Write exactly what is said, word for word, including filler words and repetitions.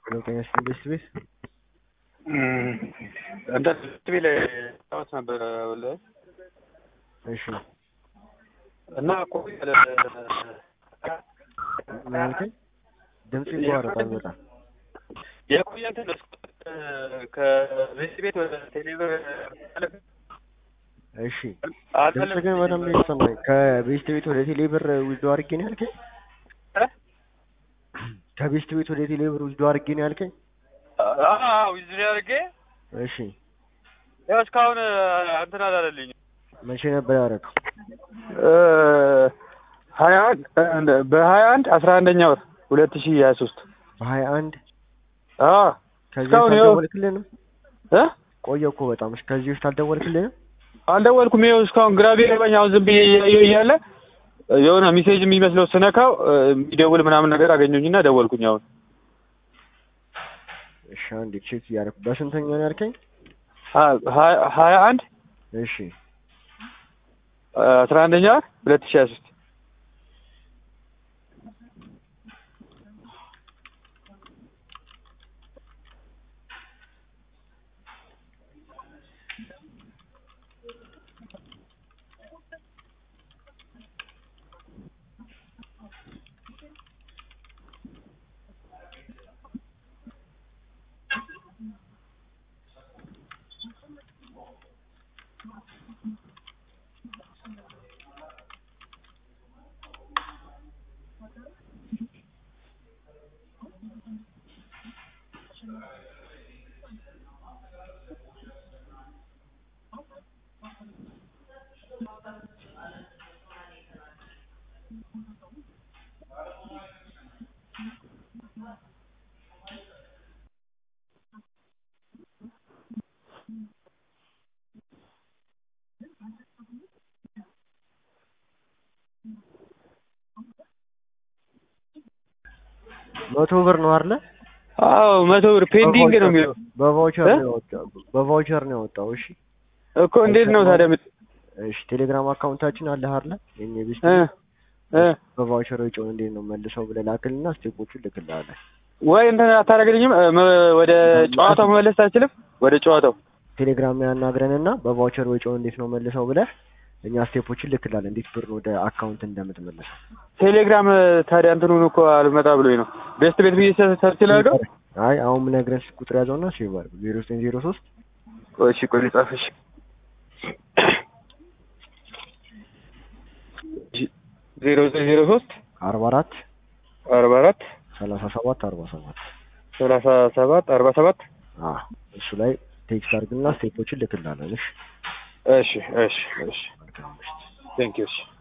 Hello, can I speak this please? እንደ ሲቪል ታውስ ነበር ወለ እሺ እና ቆይ ማለት ድምጽ ይቋረጣል በጣም የቆየ እንትን ከቤት ቤት ወደ ቴሌብር እሺ ድምጽ ግን በጣም ይሰማኝ ከቤት ቤት ወደ ቴሌብር ውስጥ አድርጌ ነው ያልከኝ ከቤት ቤት ወደ ቴሌብር ውስጥ አድርጌ ነው ያልከኝ አዎ ውስጥ አድርጌ እሺ ያው እስካሁን እንትን አላለልኝ መቼ ነበር ያደረገው ሀያ አንድ በሀያ አንድ አስራ አንደኛ ወር ሁለት ሺህ ሃያ ሶስት በሀያ አንድ አዎ ከዚህ አልደወልክልንም እ ቆየሁ እኮ በጣም ከዚህ ውስጥ አልደወልክልንም አልደወልኩም ይኸው እስካሁን ግራ ቢገባኝ አሁን ዝም ብዬ እያየሁ እያለ የሆነ ሜሴጅ የሚመስለው ስነካው የሚደውል ምናምን ነገር አገኘሁኝና ደወልኩኝ አሁን እሺ አንዴ ቼክ ያደረኩ በስንተኛ ነው ያልከኝ ሀያ አንድ እሺ አስራ አንደኛ ሁለት ሺህ ሃያ ሶስት መቶ ብር ነው አይደል አዎ መቶ ብር ፔንዲንግ ነው የሚለው በቫውቸር ነው ያወጣው በቫውቸር ነው ያወጣው እሺ እኮ እንዴት ነው ታዲያ እሺ ቴሌግራም አካውንታችን አለ አይደል የኛ ቢስ እ በቫውቸር ወጪው እንዴት ነው መልሰው ብለህ ላክልና ስቴፖቹን ልክልሃለህ ወይ እንትን አታረግልኝም ወደ ጨዋታው መመለስ አትችልም ወደ ጨዋታው ቴሌግራም ያናግረንና በቫውቸር ወጪው እንዴት ነው መልሰው ብለህ እኛ ስቴፖችን ልክልሃለን እንዴት ብር ወደ አካውንት እንደምትመልሰው ቴሌግራም ታዲያ እንትኑን እኮ አልመጣ ብሎኝ ነው ቤስት ቤት ብዬ ሰርች ላድርገው አይ አሁን ምን ነግረን ቁጥር ያዘውና ሴቭ አድርግ ዜሮ ዘጠኝ ዜሮ ሶስት እሺ ቆይ ጻፍሽ ዜሮ ዘጠኝ ዜሮ ሶስት አርባ አራት አርባ አራት ሰላሳ ሰባት አርባ ሰባት ሰላሳ ሰባት አርባ ሰባት አዎ እሱ ላይ ቴክስት አድርግና ስቴፖችን ልክልሃለን እሺ እሺ እሺ እሺ ቴንክ ዩ